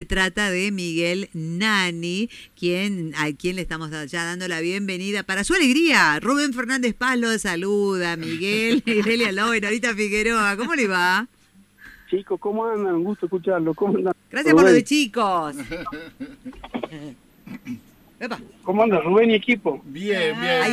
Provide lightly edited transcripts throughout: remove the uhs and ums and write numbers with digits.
trata de Miguel Nani, a quien le estamos ya dando la bienvenida. Para su alegría, Rubén Fernández Paz lo saluda, Miguel, y Delia Lobo, Norita Figueroa. ¿Cómo le va? Chicos, ¿cómo andan? Un gusto escucharlo. ¿Cómo andan? Gracias por lo de chicos. ¿Cómo anda Rubén y equipo? Bien.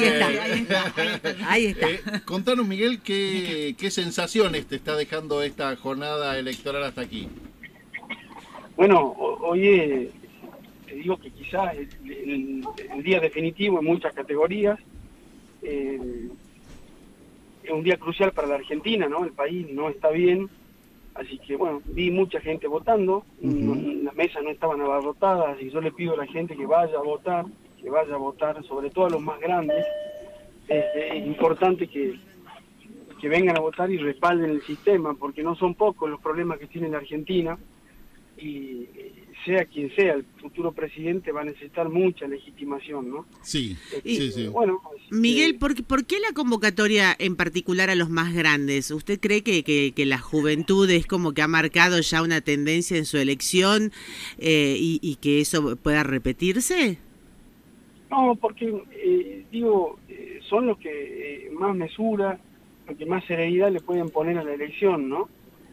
Ahí está. Contanos, Miguel, ¿qué sensaciones te está dejando esta jornada electoral hasta aquí? Bueno, hoy te digo que quizás el día definitivo en muchas categorías. Es un día crucial para la Argentina, ¿no? El país no está bien. Así que, bueno, vi mucha gente votando, las mesas no estaban abarrotadas, y yo le pido a la gente que vaya a votar, sobre todo a los más grandes. Es importante que vengan a votar y respalden el sistema, porque no son pocos los problemas que tiene la Argentina, y sea quien sea el futuro presidente va a necesitar mucha legitimación, ¿no? Sí. Bueno, Miguel, ¿por qué la convocatoria en particular a los más grandes? ¿Usted cree que la juventud es como que ha marcado ya una tendencia en su elección y que eso pueda repetirse? No, porque son los que más mesura, los que más serenidad le pueden poner a la elección, ¿no?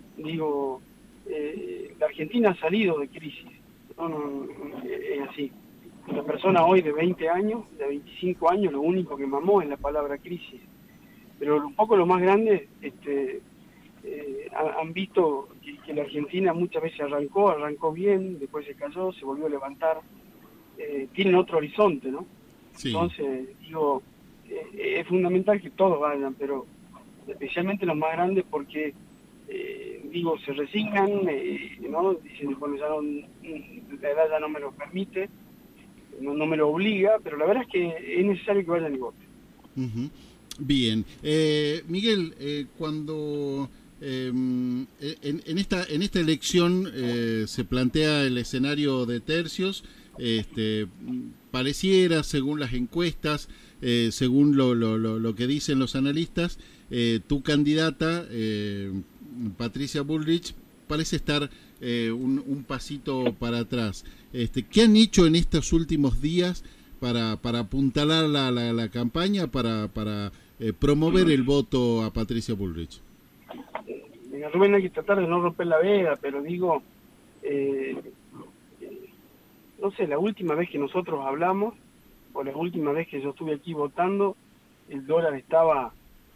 La Argentina ha salido de crisis, no, es así. La persona hoy de 20 años, de 25 años, lo único que mamó es la palabra crisis. Pero un poco los más grandes han visto que la Argentina muchas veces arrancó bien, después se cayó, se volvió a levantar. Tienen otro horizonte, ¿no? Sí. Entonces, es fundamental que todos vayan, pero especialmente los más grandes porque, se resignan, ¿no? Dicen, bueno, la edad ya no me lo permite, no me lo obliga, pero la verdad es que es necesario que vayan y voten. Bien. Miguel, cuando en esta elección se plantea el escenario de tercios, pareciera, según las encuestas, según lo que dicen los analistas, tu candidata, Patricia Bullrich, parece estar un pasito para atrás. ¿Qué han hecho en estos últimos días para apuntalar la campaña, para promover el voto a Patricia Bullrich? Rubén, hay que tratar de no romper la veda, pero no sé, la última vez que nosotros hablamos, o la última vez que yo estuve aquí votando, el dólar estaba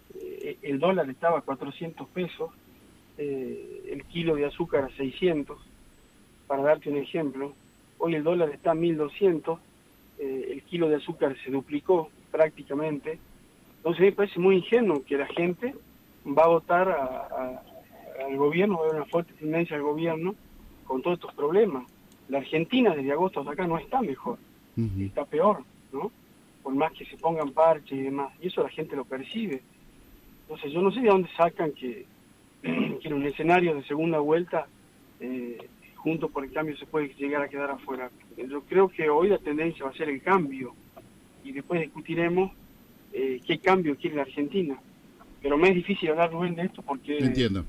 a 400 pesos, el kilo de azúcar a 600, para darte un ejemplo. Hoy el dólar está a 1200, el kilo de azúcar se duplicó prácticamente. Entonces me parece muy ingenuo que la gente va a votar al gobierno, va a haber una fuerte tendencia al gobierno con todos estos problemas. La Argentina desde agosto hasta acá no está mejor, está peor, ¿no? Por más que se pongan parches y demás, y eso la gente lo percibe. Entonces yo no sé de dónde sacan que en un escenario de segunda vuelta, Juntos por el Cambio se puede llegar a quedar afuera. Yo creo que hoy la tendencia va a ser el cambio, y después discutiremos qué cambio quiere la Argentina. Pero me es difícil hablar, Rubén, de esto porque... Entiendo.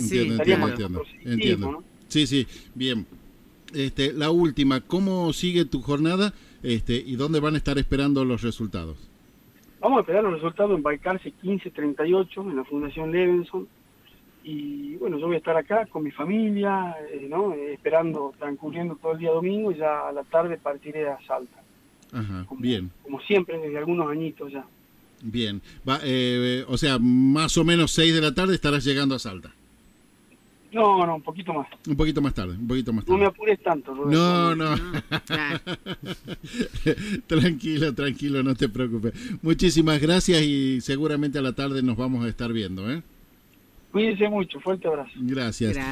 ¿no? Sí, bien. La última, ¿cómo sigue tu jornada y dónde van a estar esperando los resultados? Vamos a esperar los resultados en Balcarce 1538, en la Fundación Levenson, y bueno, yo voy a estar acá con mi familia, ¿no? Esperando, transcurriendo todo el día domingo, y ya a la tarde partiré a Salta. Ajá, bien. Como siempre, desde algunos añitos ya. Bien, o sea, más o menos 6 de la tarde estarás llegando a Salta. No, un poquito más. Un poquito más tarde. No me apures tanto, Rubén. No. Tranquilo, no te preocupes. Muchísimas gracias y seguramente a la tarde nos vamos a estar viendo, ¿eh? Cuídense mucho, fuerte abrazo. Gracias.